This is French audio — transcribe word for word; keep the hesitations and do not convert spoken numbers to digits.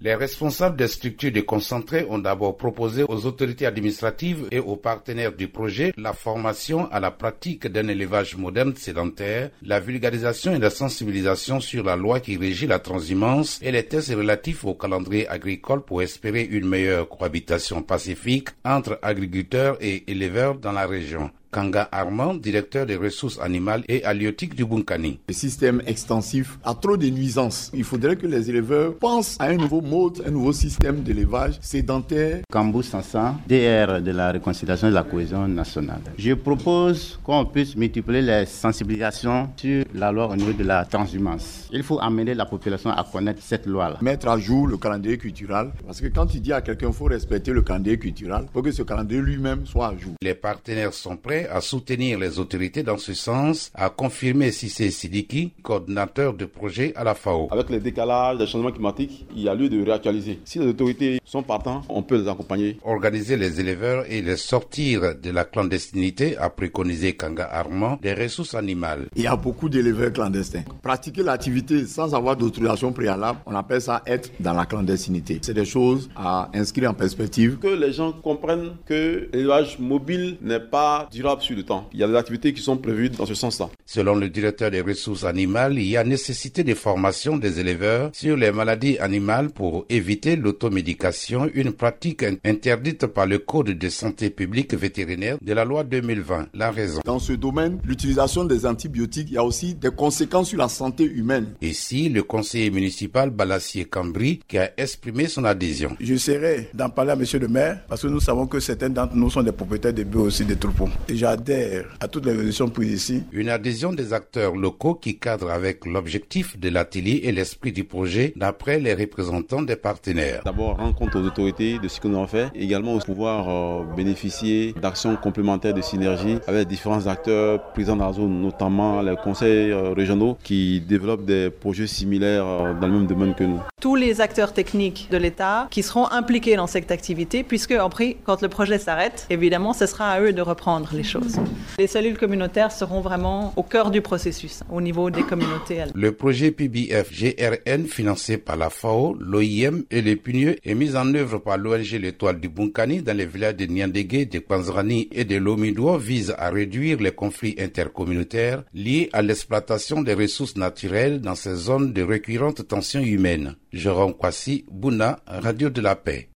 Les responsables des structures déconcentrées ont d'abord proposé aux autorités administratives et aux partenaires du projet la formation à la pratique d'un élevage moderne sédentaire, la vulgarisation et la sensibilisation sur la loi qui régit la transhumance et les tests relatifs au calendrier agricole pour espérer une meilleure cohabitation pacifique entre agriculteurs et éleveurs dans la région. Kanga Armand, directeur des ressources animales et halieutiques du Bunkani. Le système extensif a trop de nuisances. Il faudrait que les éleveurs pensent à un nouveau mode, un nouveau système d'élevage sédentaire. Kambou Sansan, D R de la réconciliation et de la cohésion nationale. Je propose qu'on puisse multiplier les sensibilisations sur la loi au niveau de la transhumance. Il faut amener la population à connaître cette loi-là. Mettre à jour le calendrier culturel. Parce que quand tu dis à quelqu'un qu'il faut respecter le calendrier culturel, il faut que ce calendrier lui-même soit à jour. Les partenaires sont prêts à soutenir les autorités dans ce sens, a confirmé Sissé Sidiki, coordinateur de projet à la F A O. Avec les décalages des changements climatiques, il y a lieu de réactualiser. Si les autorités sont partants, on peut les accompagner. Organiser les éleveurs et les sortir de la clandestinité, a préconisé Kanga Armand, des ressources animales. Il y a beaucoup d'éleveurs clandestins. Pratiquer l'activité sans avoir d'autorisation préalable, on appelle ça être dans la clandestinité. C'est des choses à inscrire en perspective. Que les gens comprennent que l'élevage mobile n'est pas durable sur le temps. Il y a des activités qui sont prévues dans ce sens-là. Selon le directeur des ressources animales, il y a nécessité de formation des éleveurs sur les maladies animales pour éviter l'automédication, une pratique interdite par le Code de santé publique vétérinaire de la loi deux mille vingt. La raison. Dans ce domaine, l'utilisation des antibiotiques, il y a aussi des conséquences sur la santé humaine. Ici, le conseiller municipal Balassier Cambry qui a exprimé son adhésion. J'essaierai d'en parler à monsieur le maire parce que nous savons que certains d'entre nous sont des propriétaires de bœufs aussi, des troupeaux. Et j'adhère à toutes les résolutions prises ici. Une adhésion des acteurs locaux qui cadre avec l'objectif de l'atelier et l'esprit du projet d'après les représentants des partenaires. D'abord, rendre compte aux autorités de ce que nous avons fait, et également pouvoir euh, bénéficier d'actions complémentaires de synergie avec différents acteurs présents dans la zone, notamment les conseils euh, régionaux qui développent des projets similaires euh, dans le même domaine que nous. Tous les acteurs techniques de l'État qui seront impliqués dans cette activité, puisque après, quand le projet s'arrête, évidemment, ce sera à eux de reprendre les choses. Les cellules communautaires seront vraiment au cœur du processus, au niveau des communautés. Le projet P B F G R N, financé par la F A O, l'O I M et les P N U E, est mis en œuvre par l'O N G L'Étoile du Bunkani dans les villages de Niandégué, de Kwanzrani et de Lomidouo, vise à réduire les conflits intercommunautaires liés à l'exploitation des ressources naturelles dans ces zones de récurrentes tensions humaines. Jérôme Kwasi, Bouna, Radio de la Paix.